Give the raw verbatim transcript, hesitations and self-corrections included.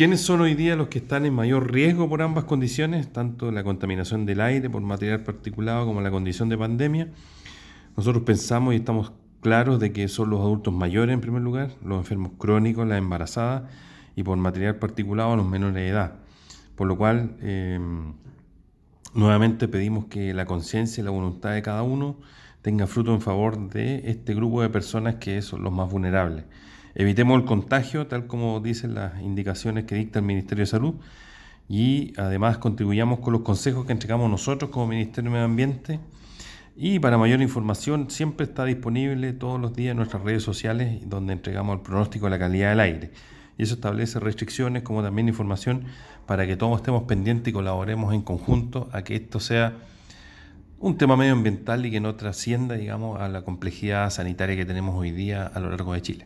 ¿Quiénes son hoy día los que están en mayor riesgo por ambas condiciones, tanto la contaminación del aire por material particulado como la condición de pandemia? Nosotros pensamos y estamos claros de que son los adultos mayores en primer lugar, los enfermos crónicos, las embarazadas y por material particulado los menores de edad. Por lo cual, eh, nuevamente pedimos que la conciencia y la voluntad de cada uno tenga fruto en favor de este grupo de personas que son los más vulnerables. Evitemos el contagio, tal como dicen las indicaciones que dicta el Ministerio de Salud, y además contribuyamos con los consejos que entregamos nosotros como Ministerio de Medio Ambiente. Y para mayor información siempre está disponible todos los días en nuestras redes sociales, donde entregamos el pronóstico de la calidad del aire. Y eso establece restricciones como también información para que todos estemos pendientes y colaboremos en conjunto a que esto sea un tema medioambiental y que no trascienda, digamos, a la complejidad sanitaria que tenemos hoy día a lo largo de Chile.